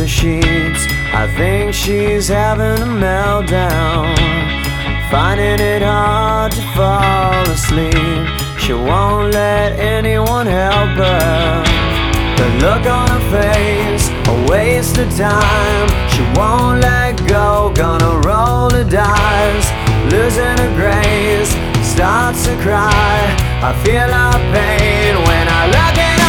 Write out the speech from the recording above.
the sheets. I think she's having a meltdown, finding it hard to fall asleep. She won't let anyone help her. The look on her face, a waste of time. She won't let go, gonna roll the dice. Losing her grace, starts to cry. I feel her pain when I look at her.